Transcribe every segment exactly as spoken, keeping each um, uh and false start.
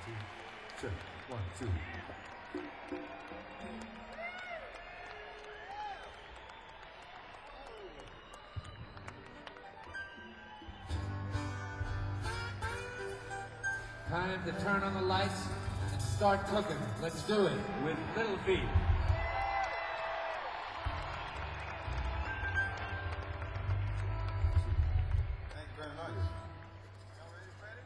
Check. One, two. Time to turn on the lights and start cooking. Let's do it. With Little Feat. Thank you very much. Y'all ready, Freddie?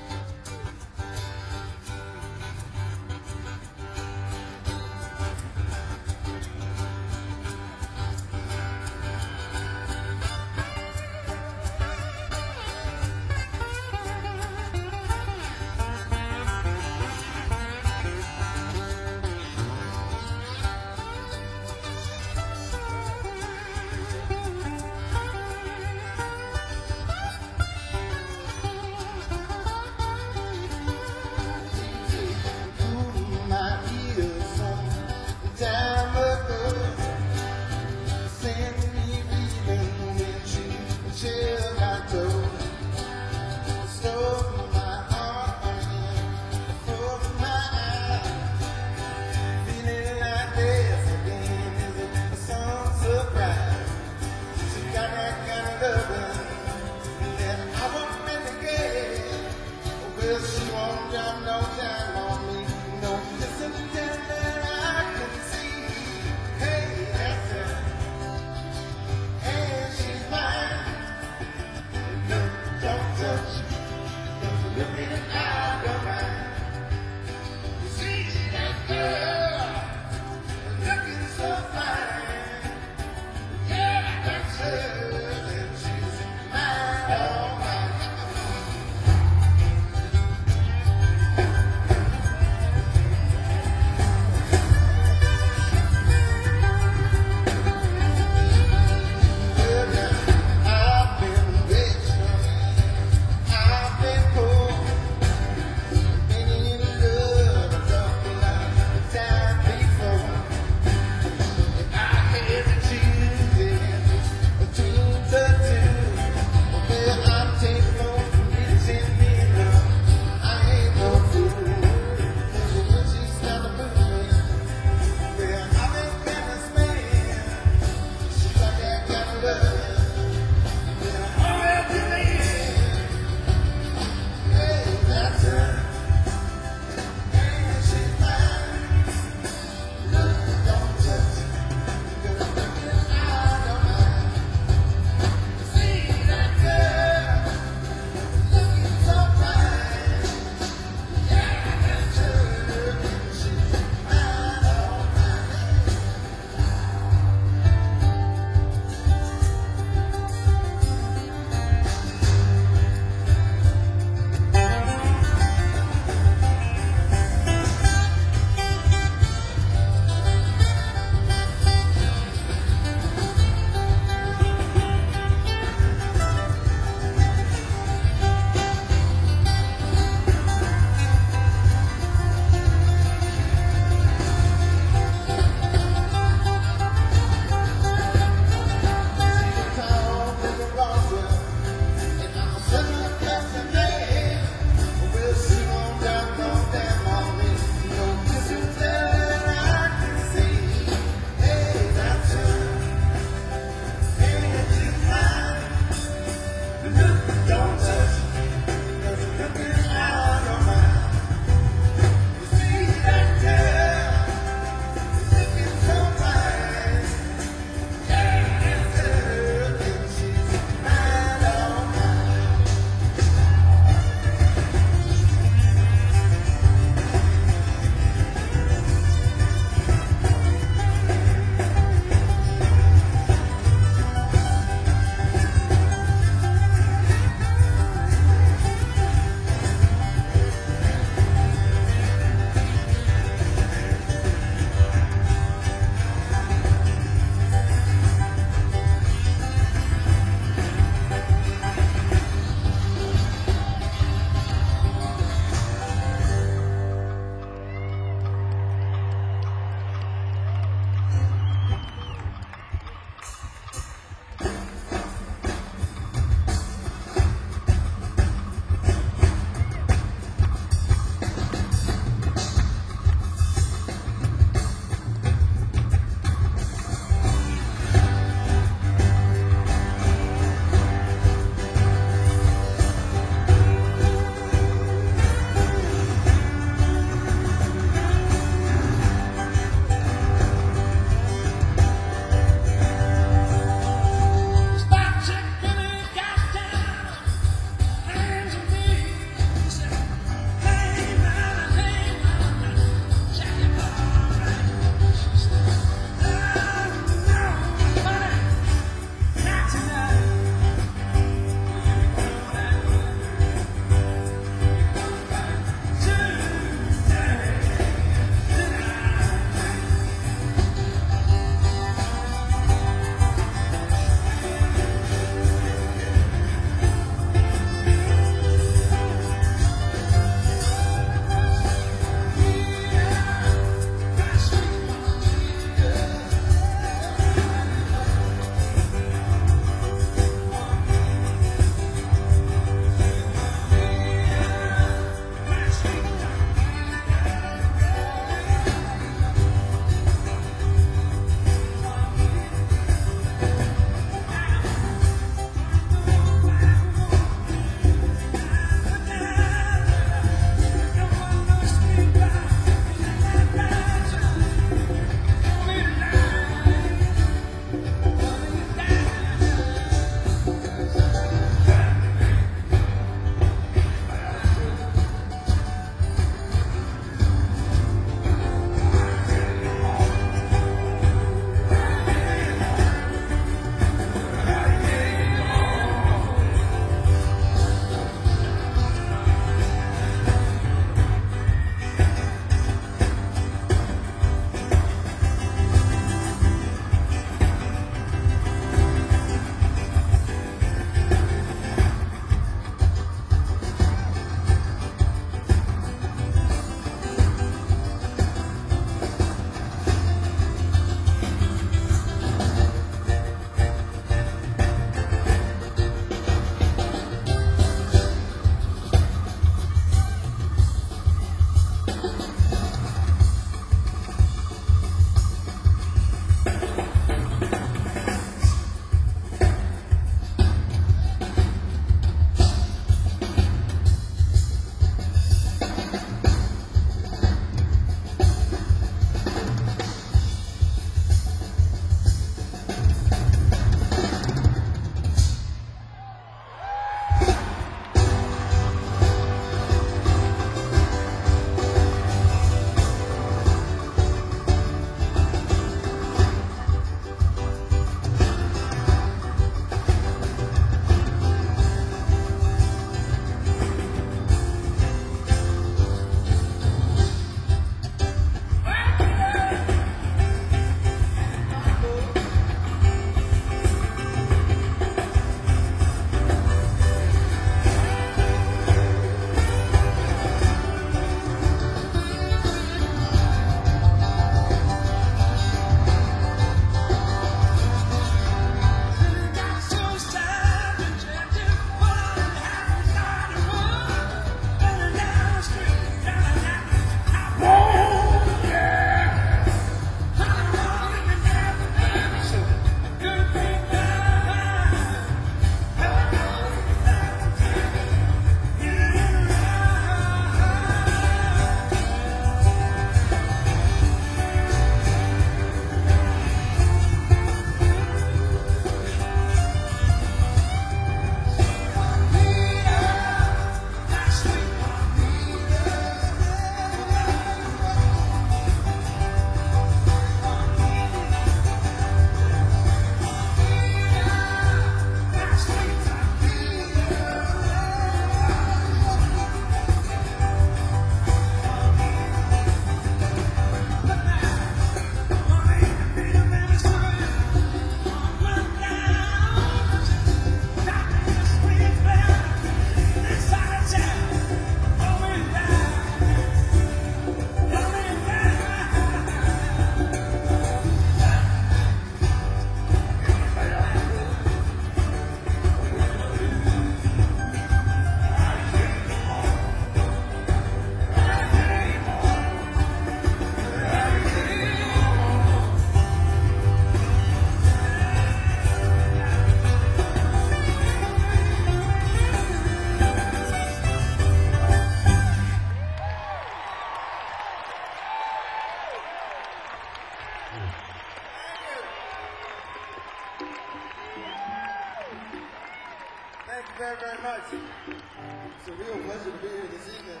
Thank you very, very much. It's a real pleasure to be here this evening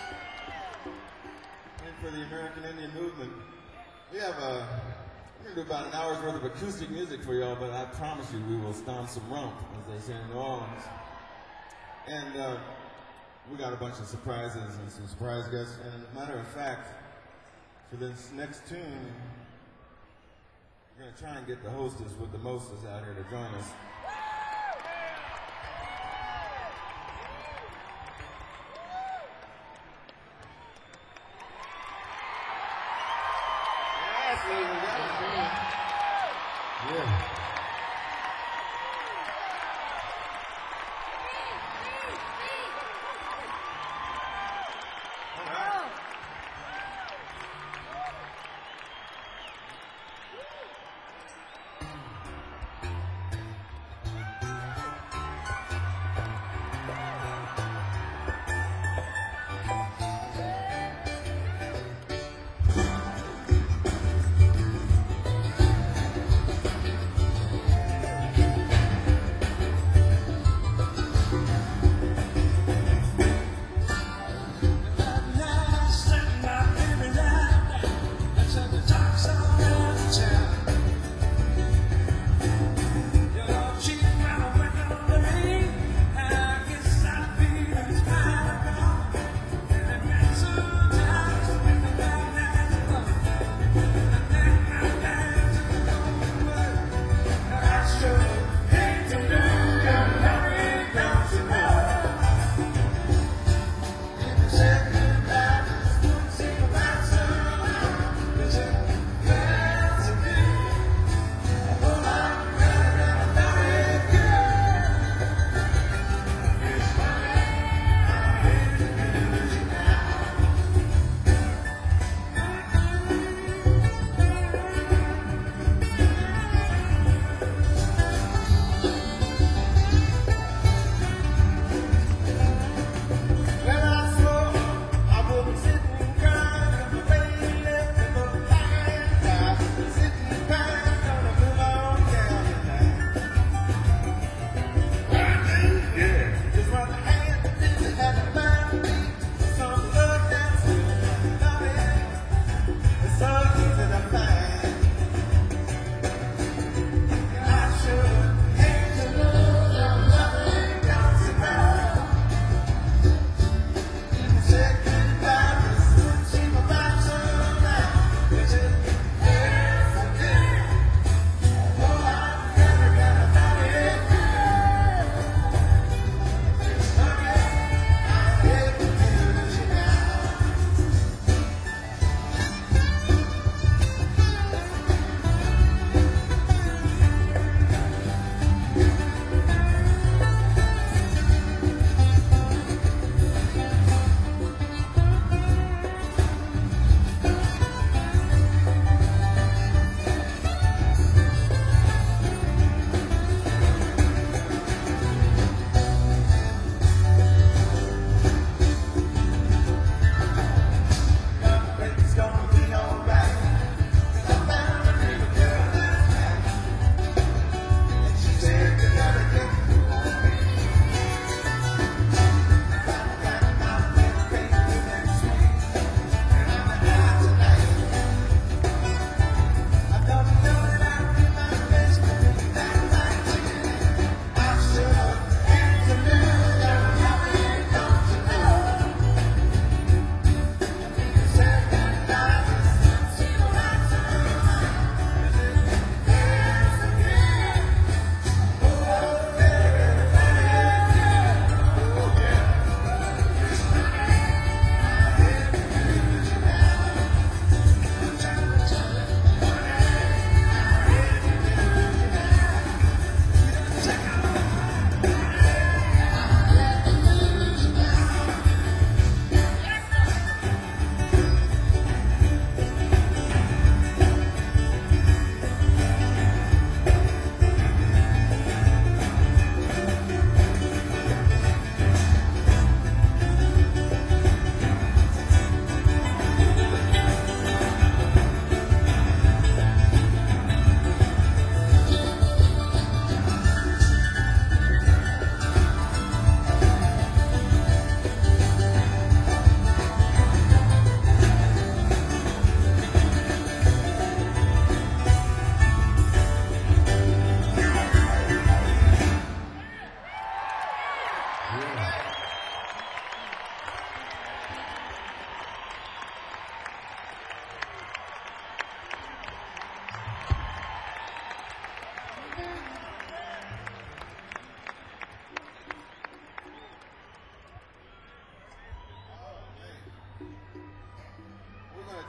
and for the American Indian Movement. We have a, we're going to do about an hour's worth of acoustic music for y'all, but I promise you we will stomp some rump, as they say in New Orleans. And uh, we got a bunch of surprises and some surprise guests. And as a matter of fact, for this next tune, we're going to try and get the hostess with the mostest out here to join us. Yeah.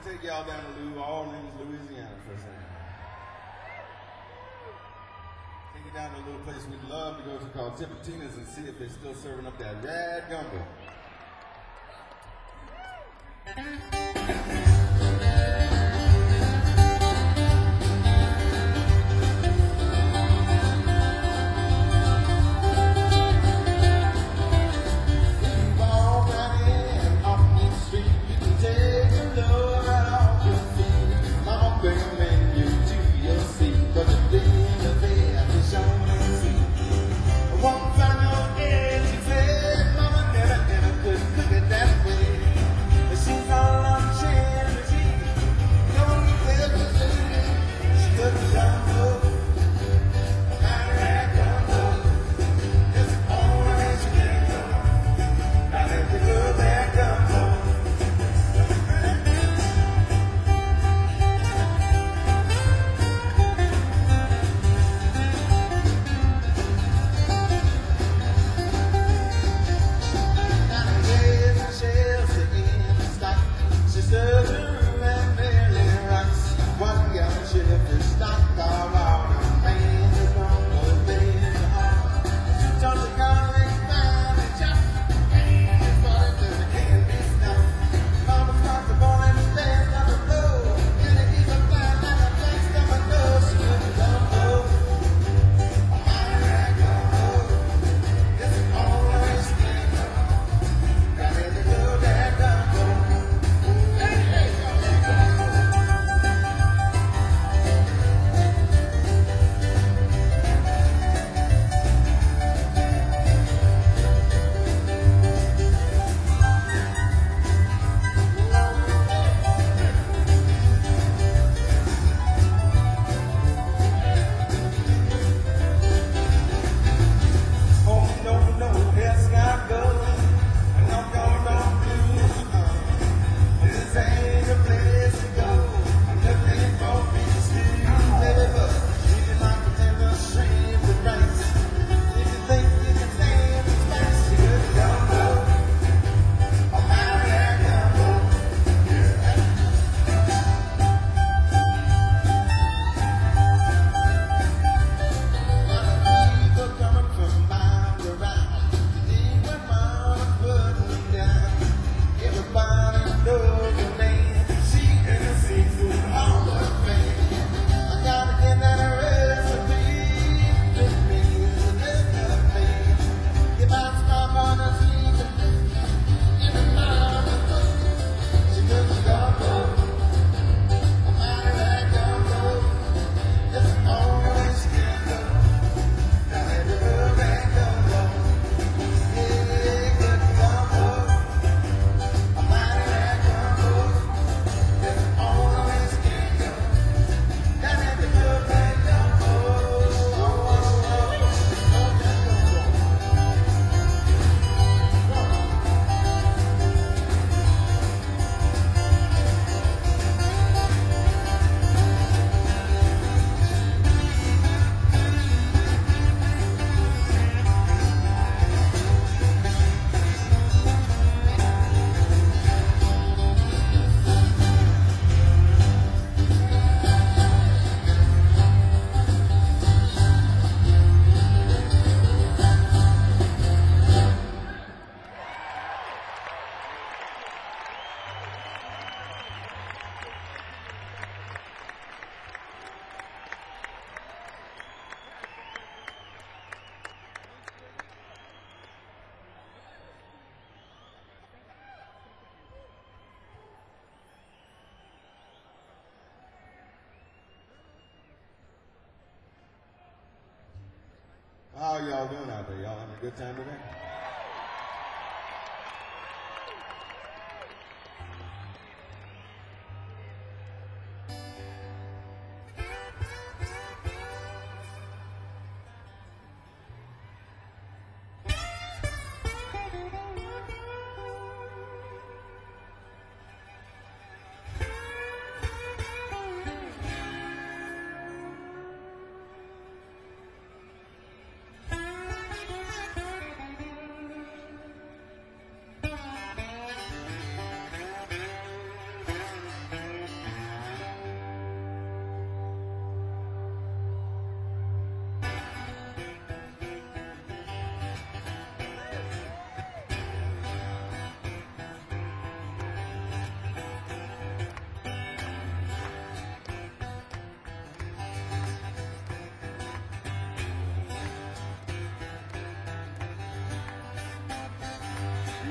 Take y'all down to New Orleans, Louisiana for a second. Take you down to a little place we'd love to go to called Tipitina's and see if they're still serving up that rad gumbo. How y'all doing out there? Y'all having a good time today?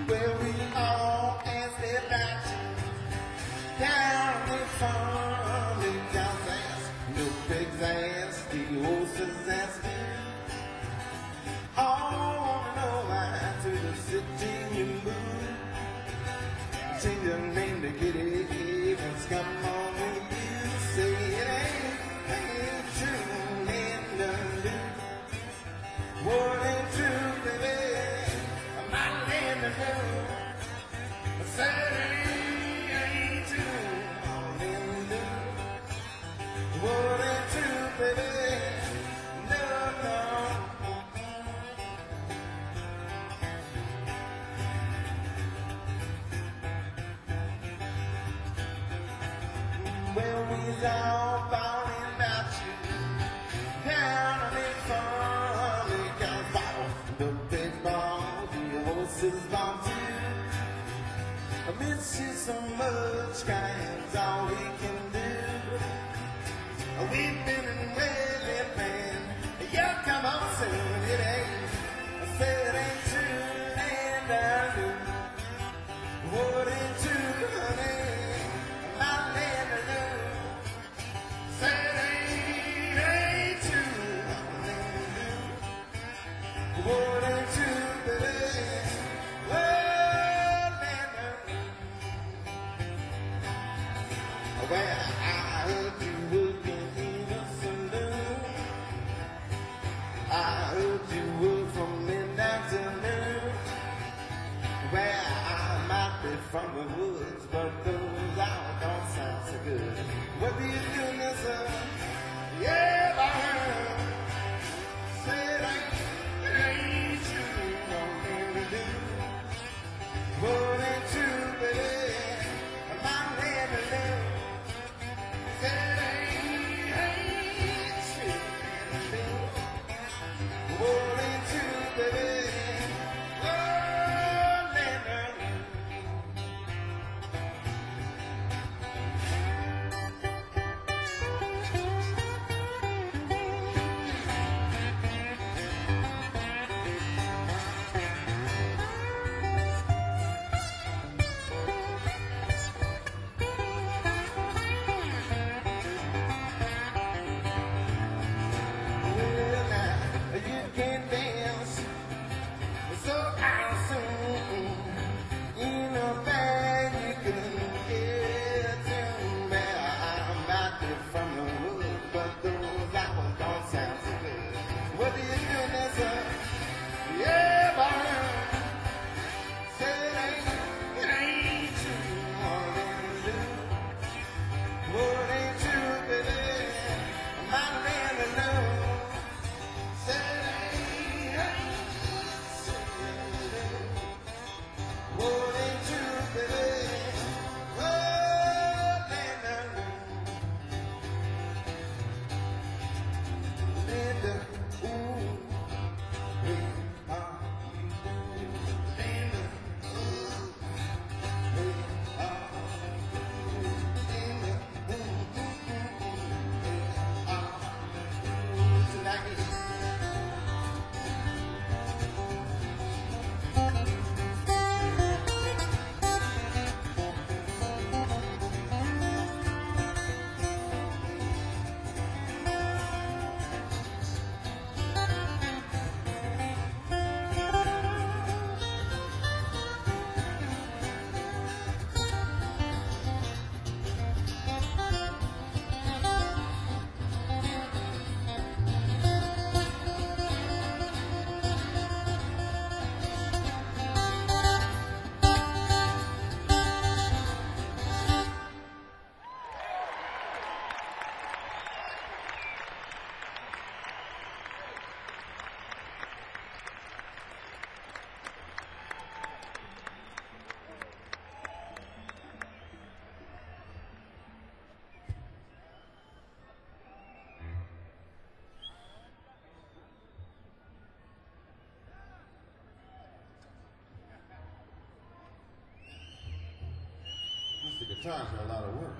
Well, we all asked their backs down the farm in John's ass, no pig's ass, the horse's ass. All wanna know why to the city you move. Change your name to get it even. Come on with you. Say it ain't, ain't true. And undo. What ain't true, baby? My land to do. I said it ain't true. All in do. What ain't true, baby? No, no. Well, we's all falling about you. Down on the farm, we got ball. The big ball, the horses ball too. I miss you so much, kind's all we can do. We've been in waiting, man. You come on soon, it ain't. I said it ain't true, and I do. What ain't true, honey? My land to do. Said ain't, ain't true. What ain't true, baby? Well, land to do. Well, I heard you working in a saloon. I heard you work from midnight till noon. Well, I might be from the woods, but those out don't sound so good. What do you do, mister? Yeah, I heard. Say it ain't, it ain't true. Nothing to do. What ain't true, baby? My land to live. Say it ain't, ain't true. What ain't true, baby? Oh, land to live. Well, now, you can dance so awesome. In a bag you can get to. Well, I'm out there from the woods, but those hours don't sound so good. What do you do, Nessa? Yeah, boy. Say it ain't, it ain't true. What ain't true? What ain't true, baby? My land to know. Say it ain't, ain't true. What ain't true, baby? Oh, land to know. Linda, ooh, we are you. Linda, ooh, we are you. Linda, ooh, ooh, ooh, ooh, we are you tonight. The guitars are a lot of work.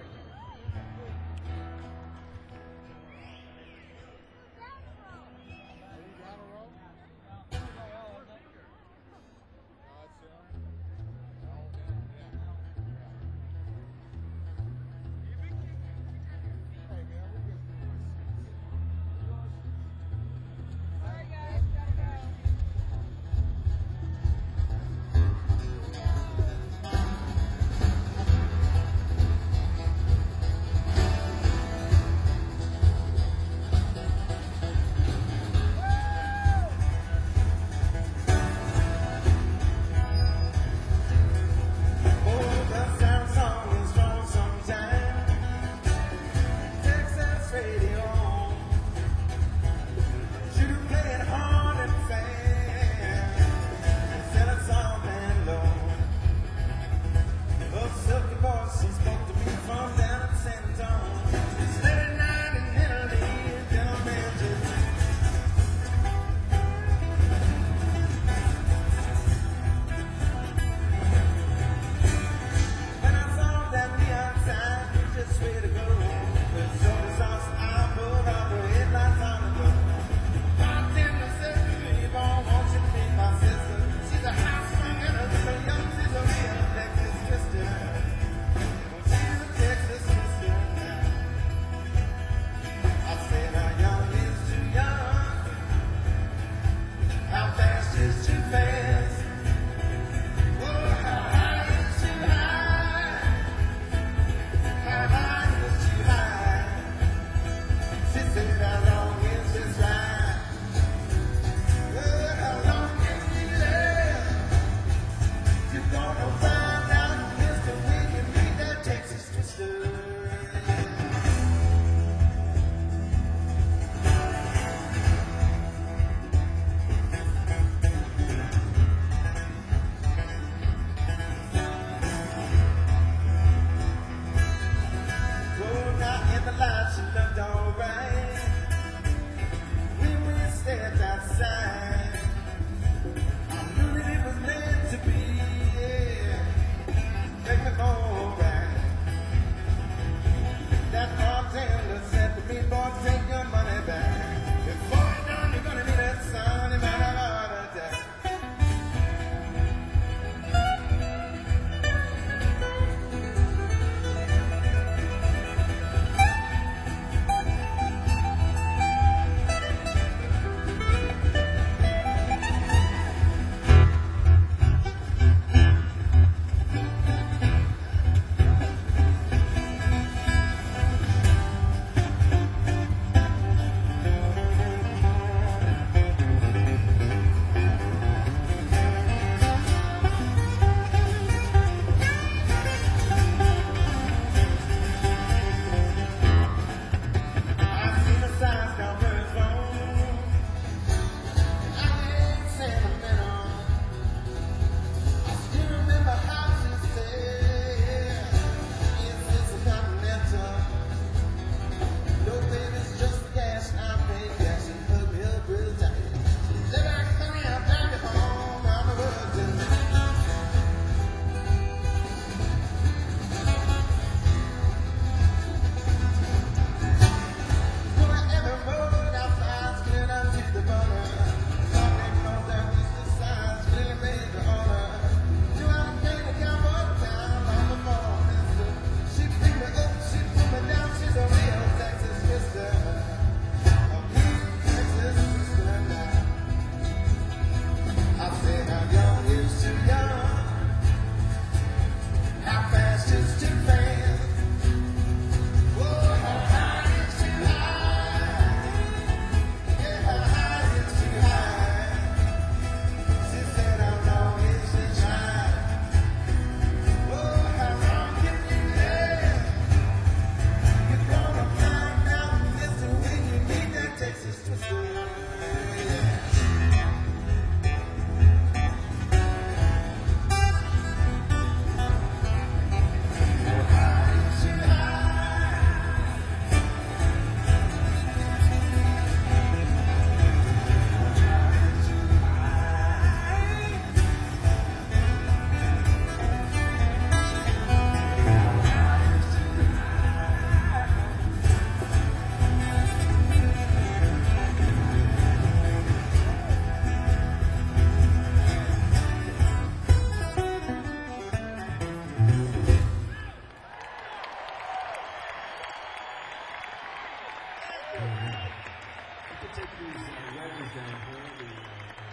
You can take these uh, writers down wherever you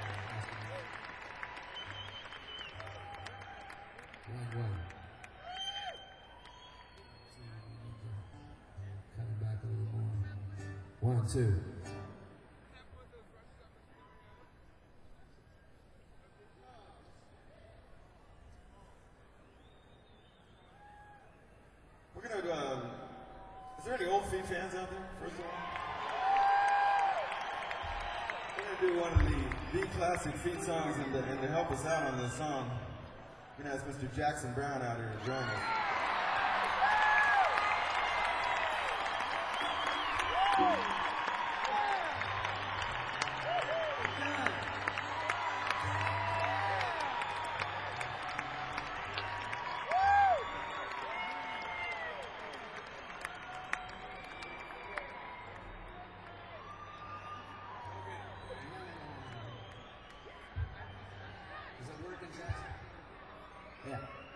want. One, one. Cut it back a little more. One, two. We're gonna, um, is there any old Feet fans out there, first of all? We're gonna do one of the, the classic Feet songs, and to, and to help us out on this song, we're gonna ask Mister Jackson Brown out here to join us. Yeah.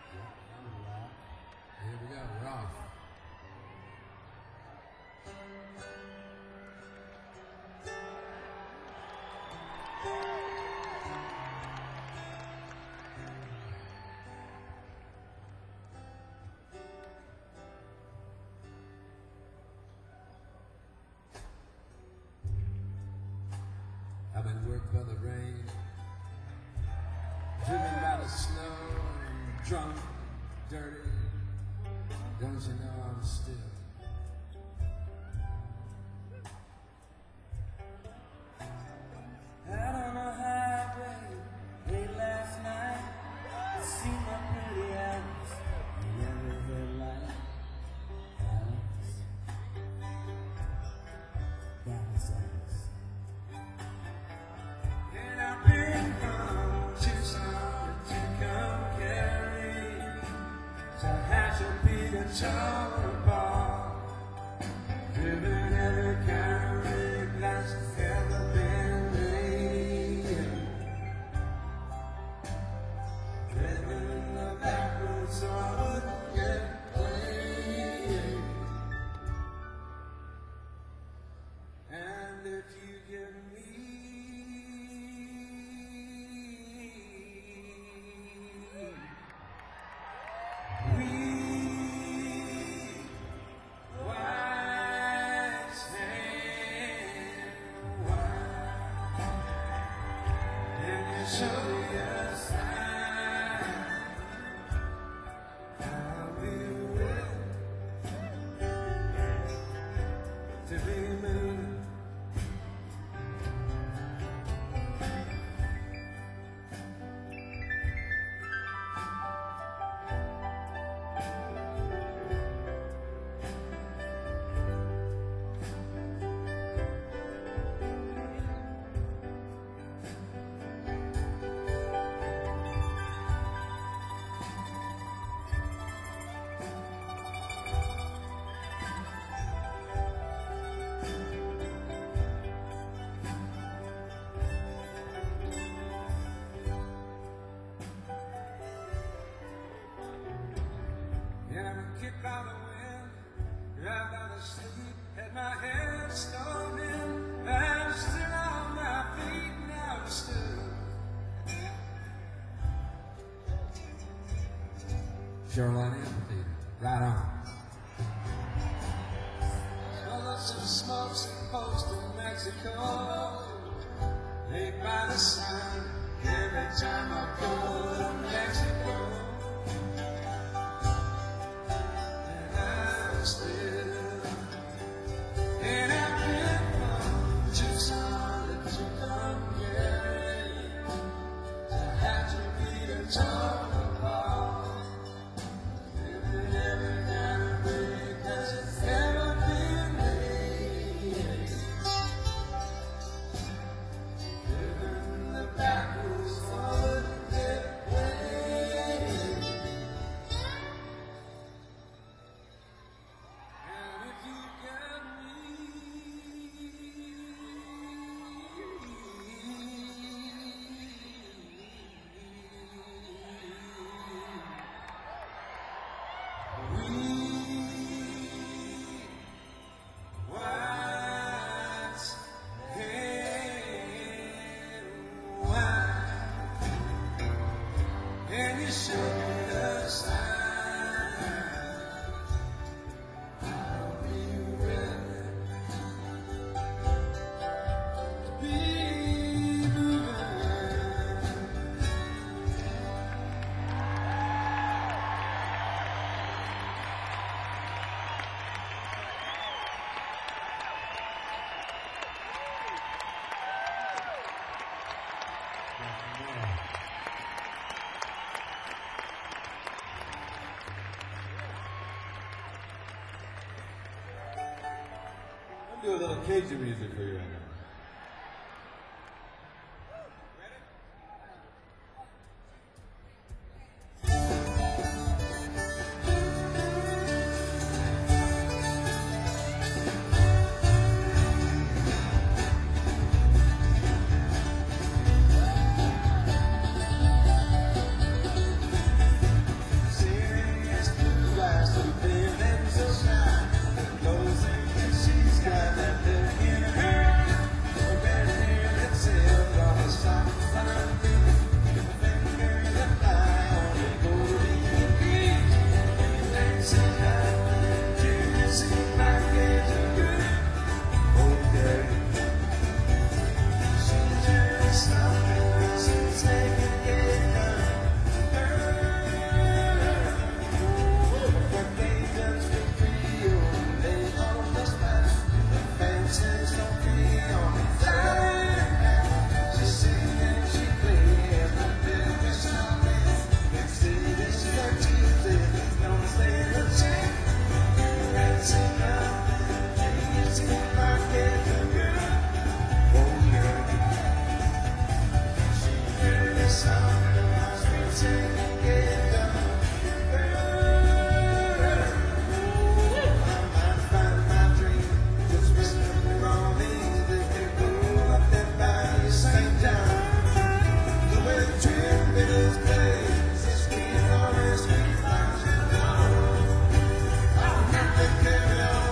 Here we go, we're off. I've been worked by the rain, driven by the snow, and drunk, dirty. Don't you know I'm still out on a highway late last night? I see my pretty eyes in every headlight. Alice, Alice, Alice. And I've been from Tucson to come carry to Hatchel Peter Bar, driven every carry that's ever been made, driven the backwards so I wouldn't get played. And if you give me we white sand wine, and you show me a sign, I'll be willing to be moved. And I'm kicked by the wind, right by the sleep, had my head stone in. I'm still on my feet, now I'm still. Shoreline Amphitheater, right on. Well, there's some smokes and post in Mexico, laid by the sun, every time I go to Mexico. Still, and I've been from Tucson to come carry to Hatchel Peter Bar, living every kind of way that's ever been made, living the backwoods forward and get away. do a little Cajun music for you right now. She's got that look in her, red hair that sails on the soft line blue, a finger that fly on the golden beach, dancing out, dancing like it's a good old day. She's just something she's taking it down, girl. What they just feel, they on the spot, the fences don't feel on the side. She sings, she plays, the business something. Next city, this is her Tuesday, don't stay the same. Dancing up, dancing like it's a girl. Oh girl, she really something, she's taking it down, girl. I might find my dream, just whispering wrong things that can pull up that body same time. The way the tremendous plays, it's sweet on her sweet like you know. I'll have to carry on.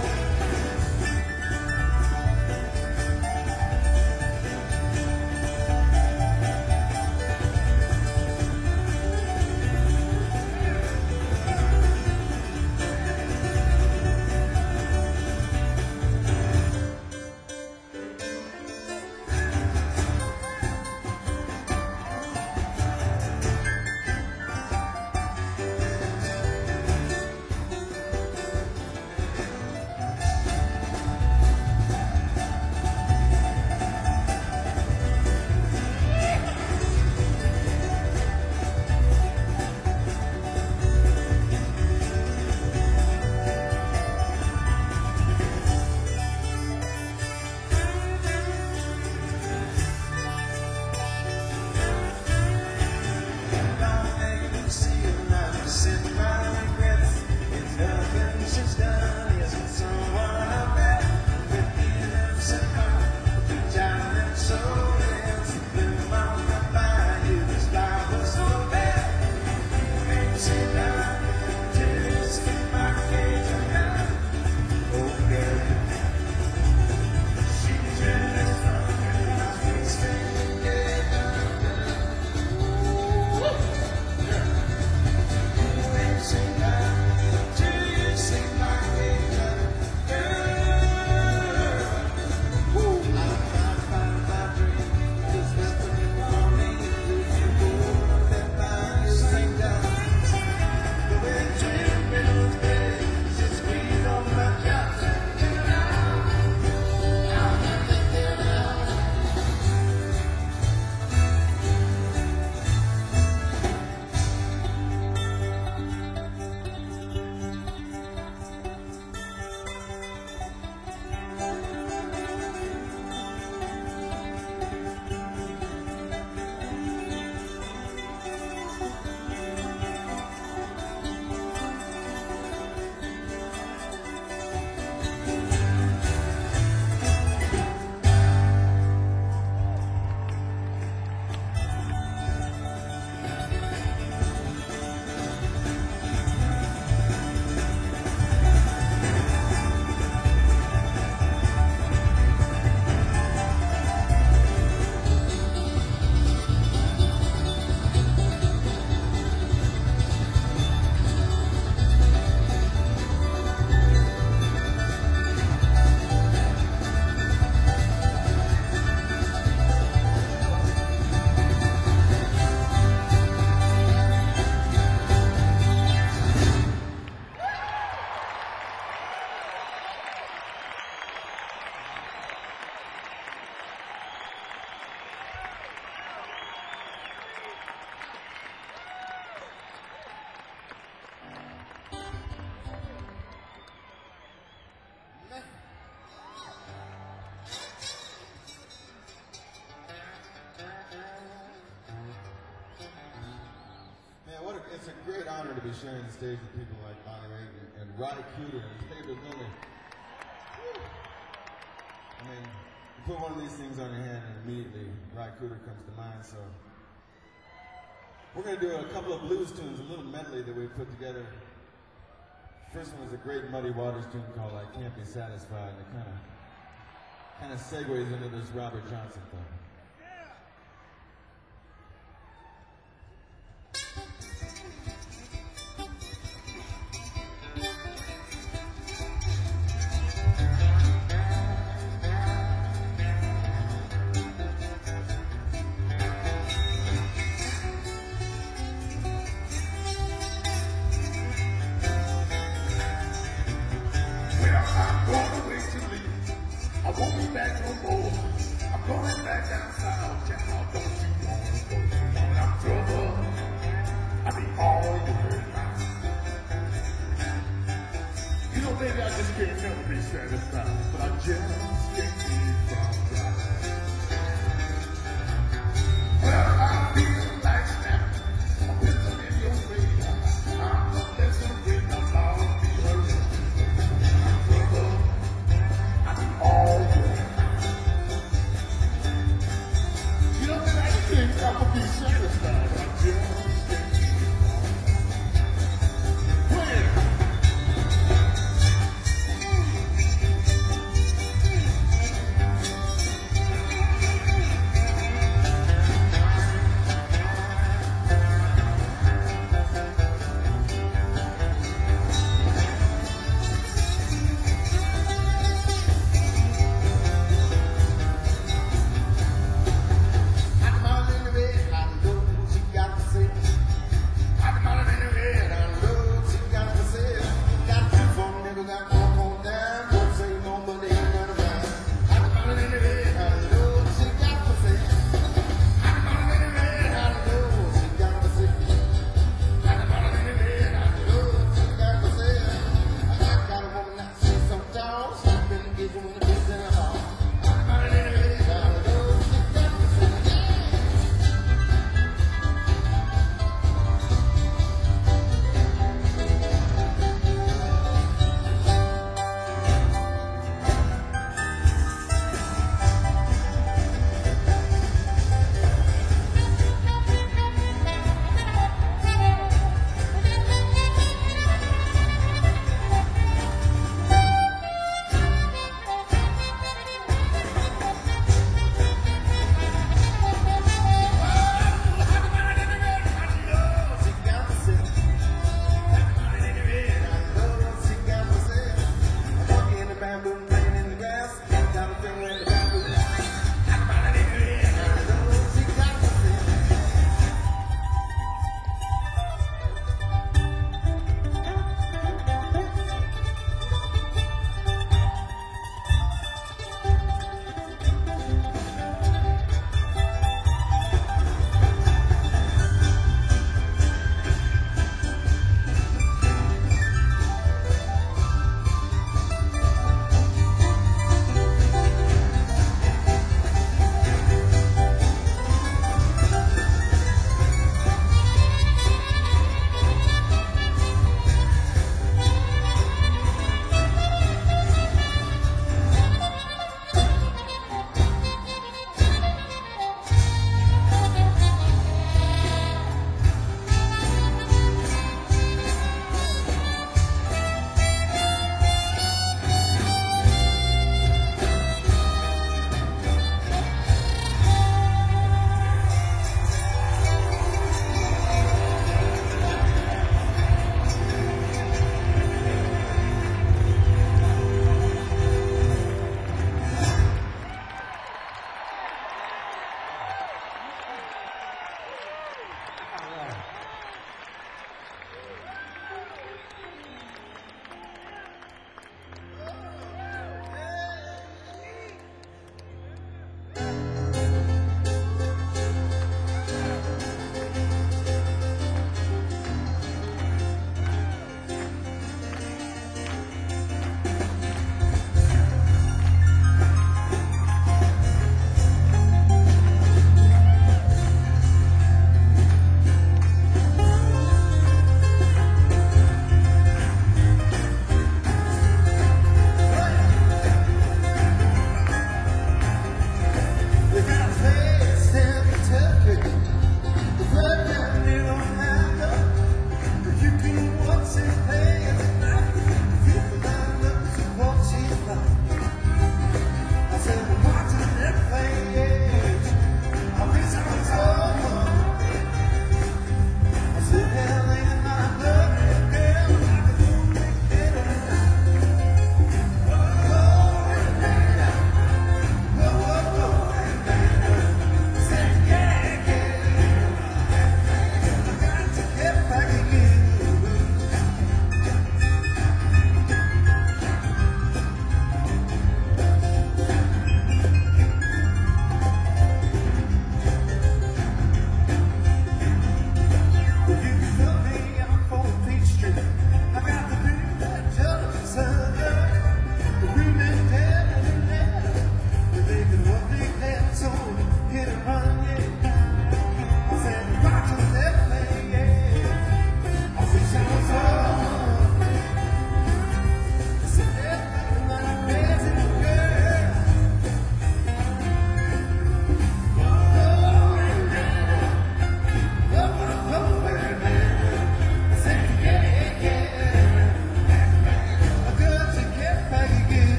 honor to be sharing the stage with people like Bonnie Raitt and, and Roddy Cooder and David Lilly. I mean, you put one of these things on your hand and immediately Roddy Cooder comes to mind, so. We're going to do a couple of blues tunes, a little medley that we put together. First one is a great Muddy Waters tune called I Can't Be Satisfied, and it kind of kind of segues into this Robert Johnson thing.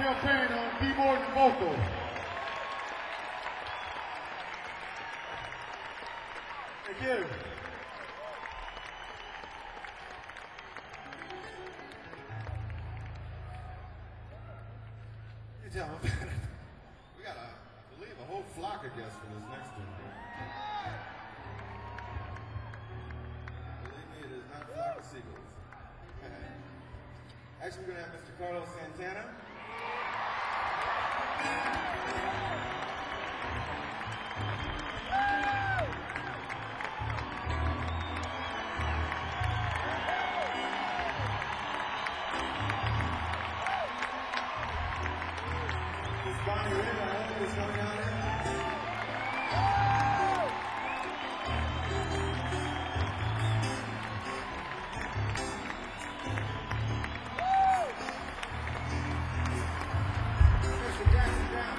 Daryl Payne on keyboard and vocal. Thank you. You tell them. We got to leave a whole flock of guests for this next one. Believe me, it is not a flock of seagulls. Actually, we're going to have Mister Carlos Santana. Miss Bonnie Raitt, our own, is coming out here. Mister Jackson Brown.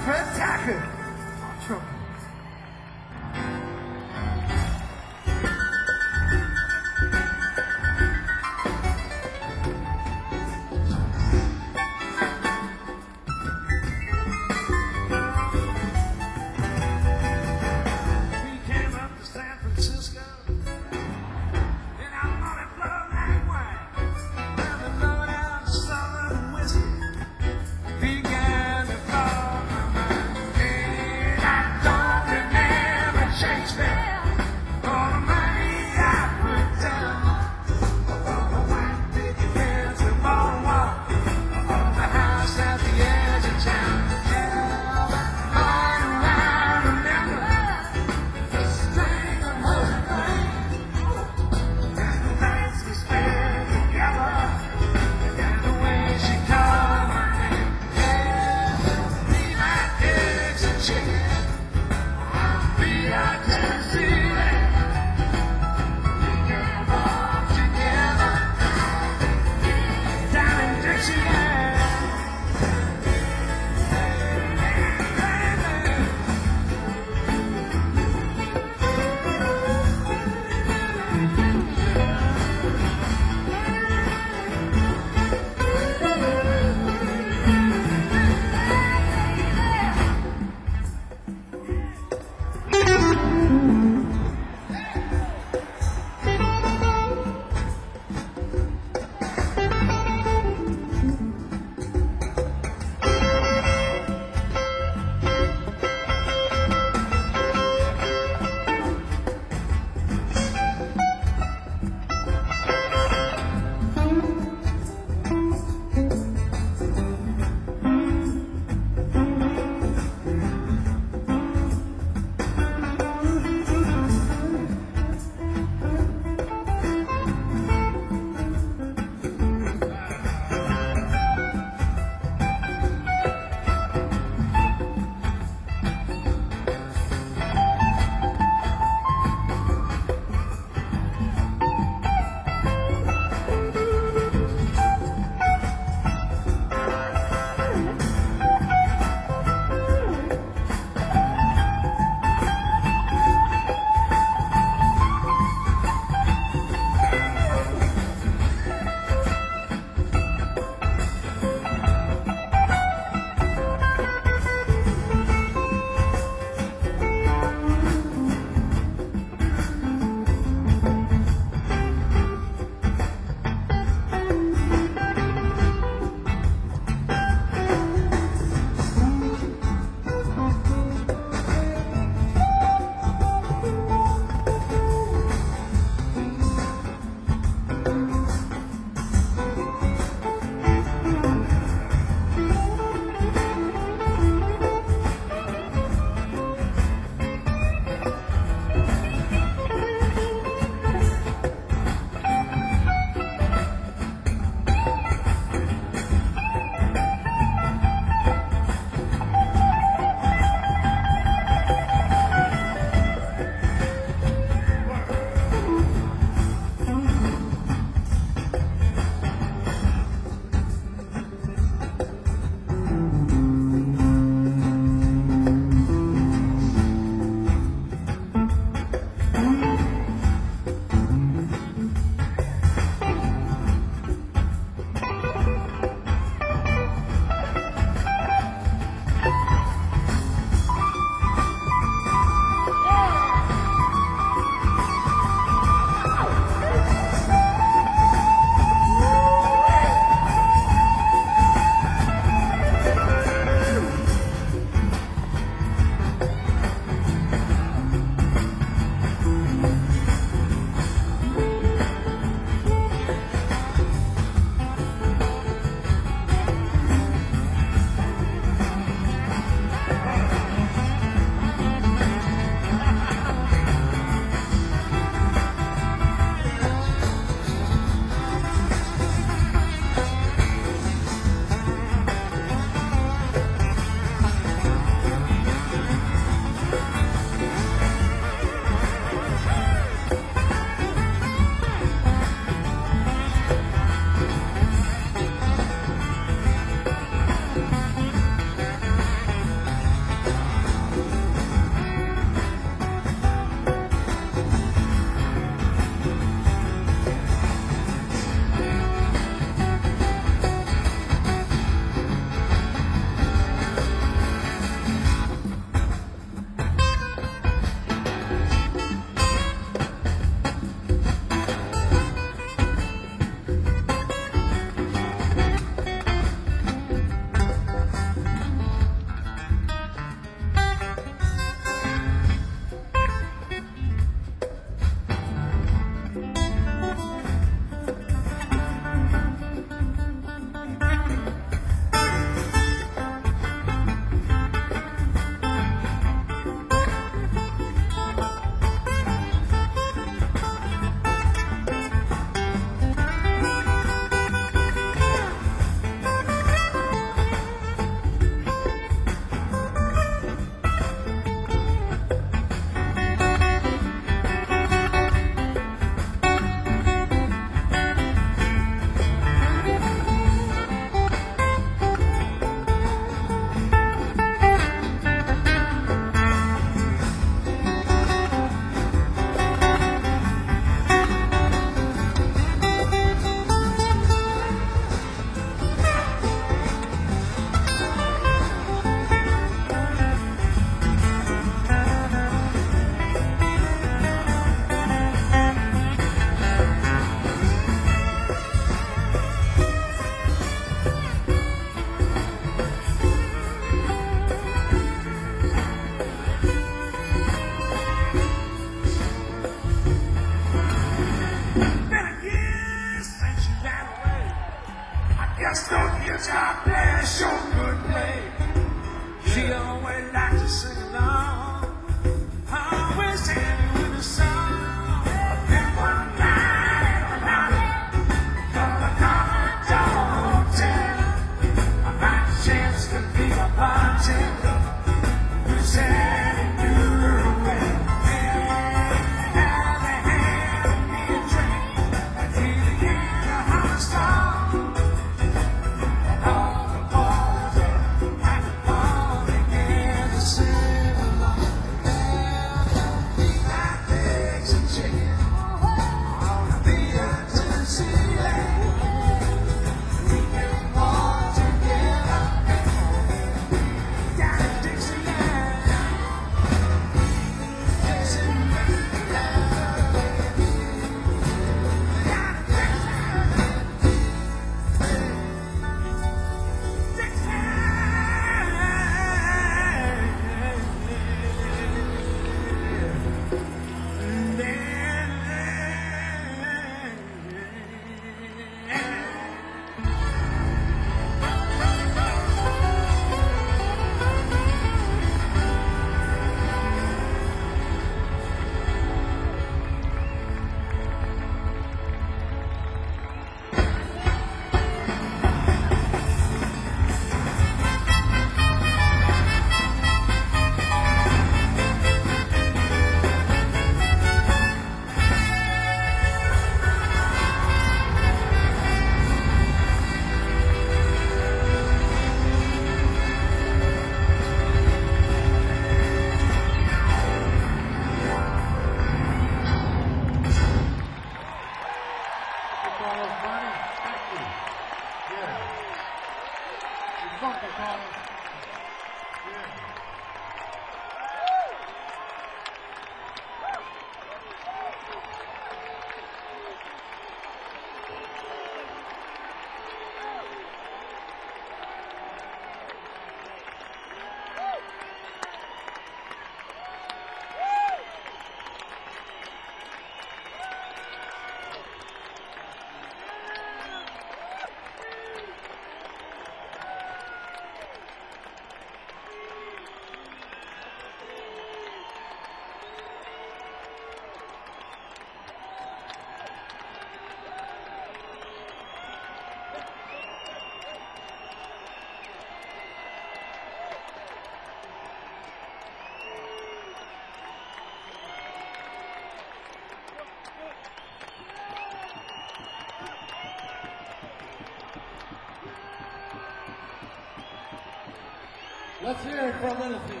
Let's hear it for Little Feat.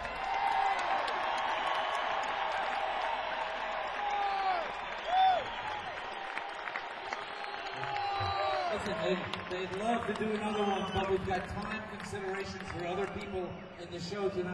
Listen, they'd, they'd love to do another one, but we've got time considerations for other people in the show tonight.